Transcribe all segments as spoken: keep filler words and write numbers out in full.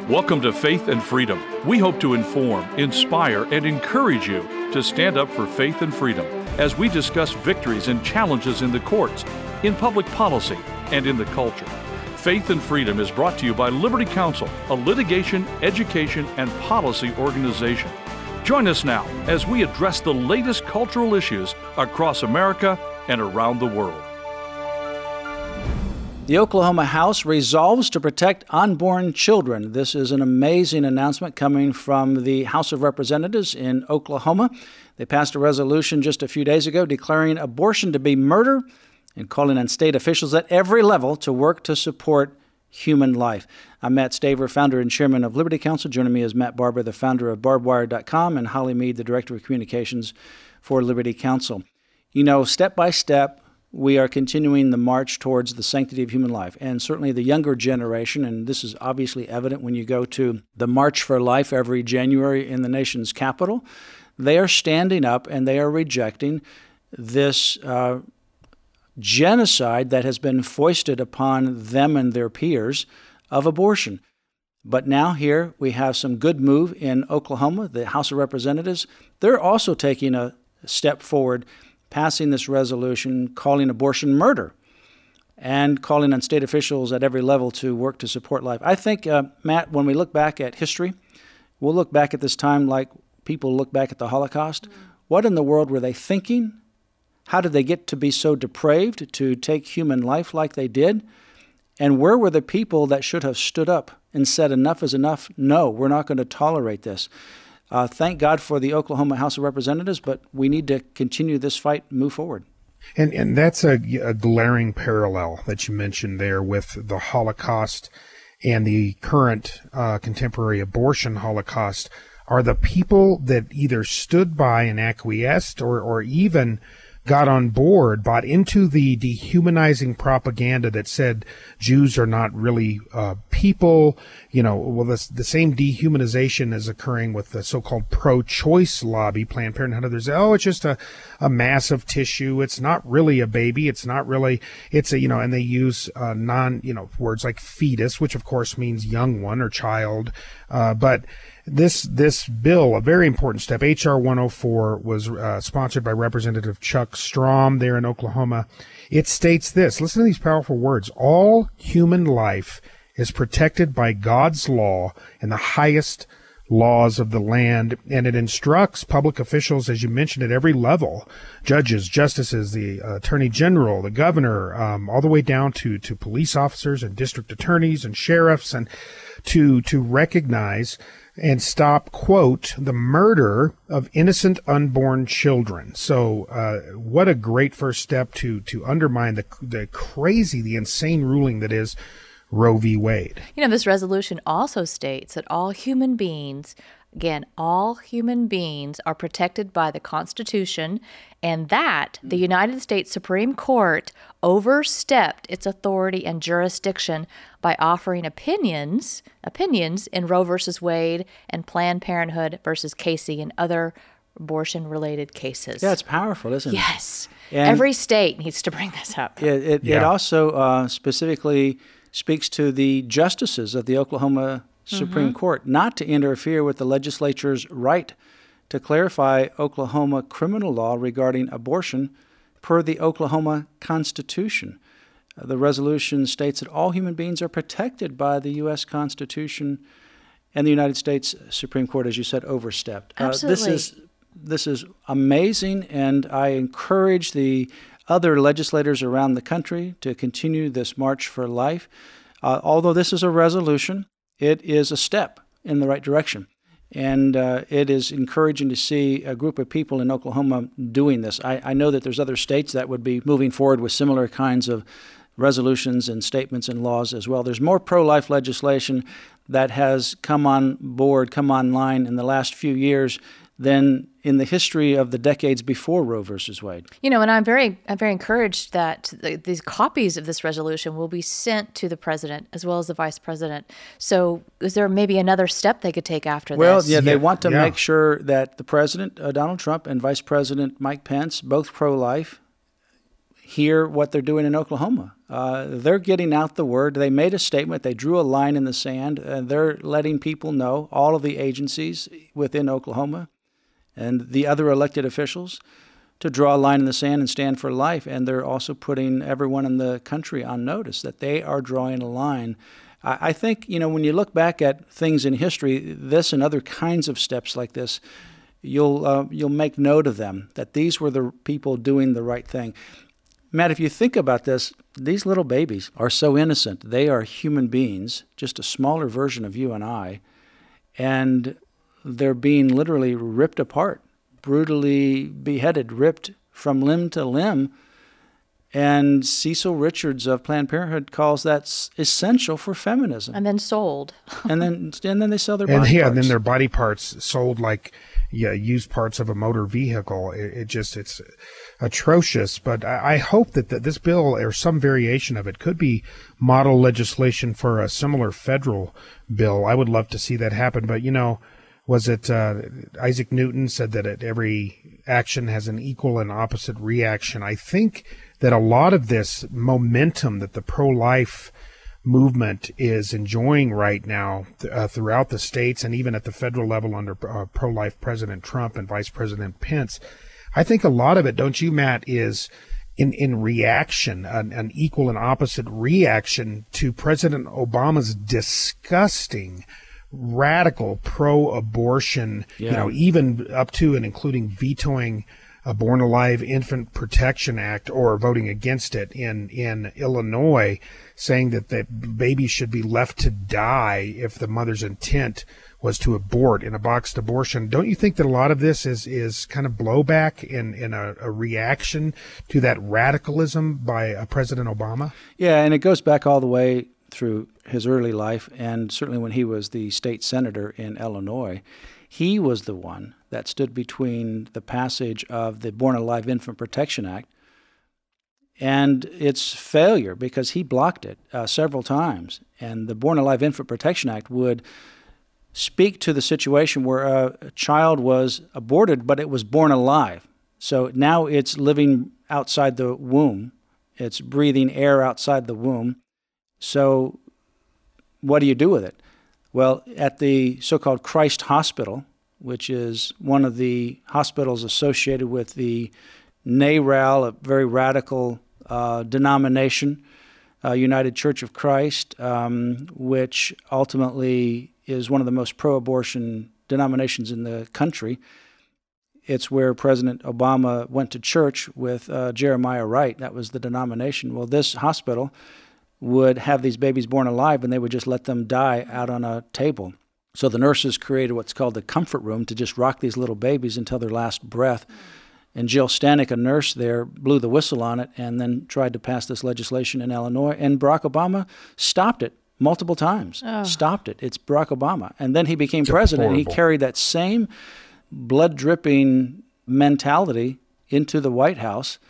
Welcome to Faith and Freedom. We hope to inform, inspire, and encourage you to stand up for faith and freedom as we discuss victories and challenges in the courts, in public policy, and in the culture. Faith and Freedom is brought to you by Liberty Counsel, a litigation, education, and policy organization. Join us now as we address the latest cultural issues across America and around the world. The Oklahoma House resolves to protect unborn children. This is an amazing announcement coming from the House of Representatives in Oklahoma. They passed a resolution just a few days ago declaring abortion to be murder and calling on state officials at every level to work to support human life. I'm Matt Staver, founder and chairman of Liberty Counsel. Joining me is Matt Barber, the founder of barbed wire dot com, and Holly Mead, the director of communications for Liberty Counsel. You know, step by step, we are continuing the march towards the sanctity of human life. And certainly the younger generation, and this is obviously evident when you go to the March for Life every January in the nation's capital, they are standing up and they are rejecting this uh, genocide that has been foisted upon them and their peers of abortion. But now here we have some good move in Oklahoma, the House of Representatives. They're also taking a step forward, passing this resolution calling abortion murder and calling on state officials at every level to work to support life. I think, uh, Matt, when we look back at history, we'll look back at this time like people look back at the Holocaust. Mm-hmm. What in the world were they thinking? How did they get to be so depraved to take human life like they did? And where were the people that should have stood up and said enough is enough? No, we're not going to tolerate this. Uh, thank God for the Oklahoma House of Representatives, but we need to continue this fight and move forward. And and that's a, a glaring parallel that you mentioned there with the Holocaust and the current uh, contemporary abortion Holocaust are the people that either stood by and acquiesced or, or even got on board, bought into the dehumanizing propaganda that said Jews are not really uh, people. You know, well, this, the same dehumanization is occurring with the so-called pro-choice lobby, Planned Parenthood, others. Oh, it's just a, a mass of tissue. It's not really a baby. It's not really, it's a, you know, and they use uh, non, you know, words like fetus, which of course means young one or child. Uh, but This this bill, a very important step, H R one oh four, was uh, sponsored by Representative Chuck Strom there in Oklahoma. It states this, listen to these powerful words, all human life is protected by God's law and the highest laws of the land, and it instructs public officials, as you mentioned, at every level, judges, justices, the uh, attorney general, the governor, um, all the way down to, to police officers and district attorneys and sheriffs, and to to recognize and stop, quote, the murder of innocent unborn children. So uh, what a great first step to to undermine the the crazy, the insane ruling that is Roe v. Wade. You know, this resolution also states that all human beings, again, all human beings are protected by the Constitution, and that the United States Supreme Court overstepped its authority and jurisdiction by offering opinions, opinions in Roe versus Wade and Planned Parenthood versus Casey and other abortion-related cases. Yeah, it's powerful, isn't it? Yes. And every state needs to bring this up. It, it, yeah. it also uh, specifically speaks to the justices of the Oklahoma Supreme mm-hmm. Court not to interfere with the legislature's right to clarify Oklahoma criminal law regarding abortion per the Oklahoma Constitution. Uh, the resolution states that all human beings are protected by the U S Constitution, and the United States Supreme Court, as you said, overstepped. Absolutely. Uh, this is this is amazing, and I encourage the other legislators around the country to continue this march for life. Uh, although this is a resolution, it is a step in the right direction. And uh, it is encouraging to see a group of people in Oklahoma doing this. I, I know that there's other states that would be moving forward with similar kinds of resolutions and statements and laws as well. There's more pro-life legislation that has come on board, come online in the last few years than in the history of the decades before Roe versus Wade. You know, and I'm very, I'm very encouraged that the, these copies of this resolution will be sent to the president as well as the vice president. So, is there maybe another step they could take after well, this? Well, yeah, they yeah, want to yeah. make sure that the president, uh, Donald Trump, and Vice President Mike Pence, both pro-life, hear what they're doing in Oklahoma. Uh, they're getting out the word. They made a statement. They drew a line in the sand. And they're letting people know, all of the agencies within Oklahoma and the other elected officials, to draw a line in the sand and stand for life. And they're also putting everyone in the country on notice that they are drawing a line. I, I think, you know, when you look back at things in history, this and other kinds of steps like this, you'll uh, you'll make note of them, that these were the people doing the right thing. Matt, if you think about this, these little babies are so innocent. They are human beings, just a smaller version of you and I, and they're being literally ripped apart, brutally beheaded, ripped from limb to limb. And Cecil Richards of Planned Parenthood calls that essential for feminism. And then sold. and then and then they sell their and, body yeah, parts. And then their body parts sold like yeah, used parts of a motor vehicle. It, it just, it's atrocious. But I, I hope that the, this bill or some variation of it could be model legislation for a similar federal bill. I would love to see that happen. But, you know, was it uh, Isaac Newton said that it, every action has an equal and opposite reaction? I think that a lot of this momentum that the pro-life movement is enjoying right now uh, throughout the states and even at the federal level under uh, pro-life President Trump and Vice President Pence, I think a lot of it, don't you, Matt, is in, in reaction, an, an equal and opposite reaction to President Obama's disgusting radical pro-abortion, yeah. you know, even up to and including vetoing a Born Alive Infant Protection Act or voting against it in, in Illinois, saying that the baby should be left to die if the mother's intent was to abort in a boxed abortion. Don't you think that a lot of this is, is kind of blowback in, in a, a reaction to that radicalism by uh, President Obama? Yeah, and it goes back all the way through his early life, and certainly when he was the state senator in Illinois. He was the one that stood between the passage of the Born Alive Infant Protection Act and its failure, because he blocked it uh, several times. And the Born Alive Infant Protection Act would speak to the situation where a, a child was aborted, but it was born alive. So now it's living outside the womb. It's breathing air outside the womb. So what do you do with it? Well, at the so-called Christ Hospital, which is one of the hospitals associated with the NARAL, a very radical uh, denomination, uh, United Church of Christ, um, which ultimately is one of the most pro-abortion denominations in the country. It's where President Obama went to church with uh, Jeremiah Wright. That was the denomination. Well, this hospital would have these babies born alive, and they would just let them die out on a table. So the nurses created what's called the comfort room to just rock these little babies until their last breath. And Jill Stanek, a nurse there, blew the whistle on it and then tried to pass this legislation in Illinois. And Barack Obama stopped it multiple times. Oh. Stopped it. It's Barack Obama. And then he became it's president. And he carried that same blood-dripping mentality into the White House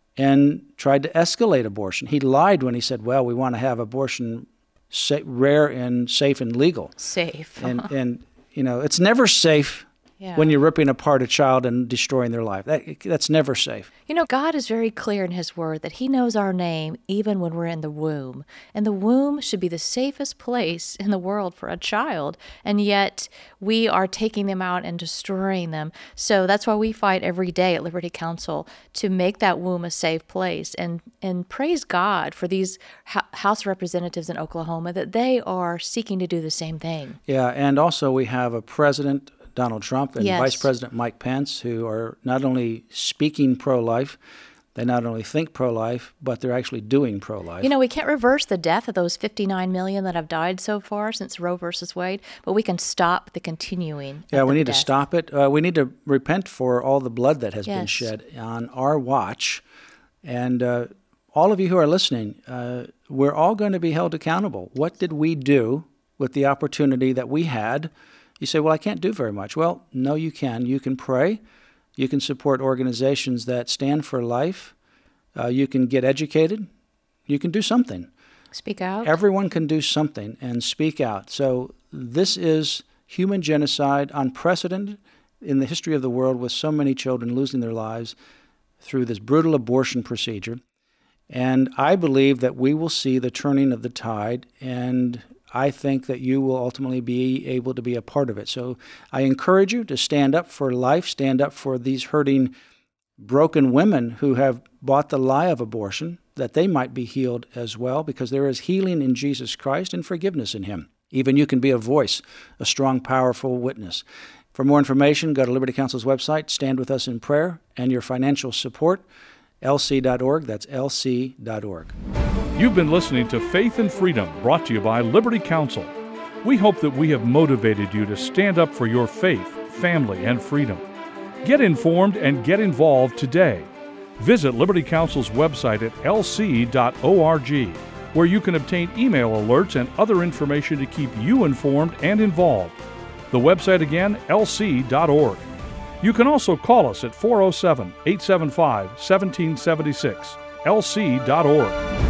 and tried to escalate abortion. He lied when he said, well, we want to have abortion sa- rare and safe and legal. Safe. and, and, you know, it's never safe yeah. when you're ripping apart a child and destroying their life. That, that's never safe. You know, God is very clear in his word that he knows our name even when we're in the womb. And the womb should be the safest place in the world for a child. And yet we are taking them out and destroying them. So that's why we fight every day at Liberty Counsel to make that womb a safe place. And, and praise God for these House representatives in Oklahoma that they are seeking to do the same thing. Yeah, and also we have a president, Donald Trump, and yes. Vice President Mike Pence, who are not only speaking pro-life, they not only think pro-life, but they're actually doing pro-life. You know, we can't reverse the death of those fifty-nine million that have died so far since Roe versus Wade, but we can stop the continuing. Yeah, we need death. to stop it. Uh, we need to repent for all the blood that has yes. been shed on our watch. And uh, all of you who are listening, uh, we're all going to be held accountable. What did we do with the opportunity that we had? You say, well, I can't do very much. Well, no, you can. You can pray. You can support organizations that stand for life. Uh, you can get educated. You can do something. Speak out. Everyone can do something and speak out. So this is human genocide, unprecedented in the history of the world, with so many children losing their lives through this brutal abortion procedure. And I believe that we will see the turning of the tide, and I think that you will ultimately be able to be a part of it. So I encourage you to stand up for life, stand up for these hurting, broken women who have bought the lie of abortion, that they might be healed as well, because there is healing in Jesus Christ and forgiveness in Him. Even you can be a voice, a strong, powerful witness. For more information, go to Liberty Counsel's website, stand with us in prayer, and your financial support, L C dot org. That's L C dot org. You've been listening to Faith and Freedom, brought to you by Liberty Counsel. We hope that we have motivated you to stand up for your faith, family, and freedom. Get informed and get involved today. Visit Liberty Counsel's website at L C dot org, where you can obtain email alerts and other information to keep you informed and involved. The website again, L C dot org. You can also call us at four oh seven, eight seven five, one seven seven six, L C dot org.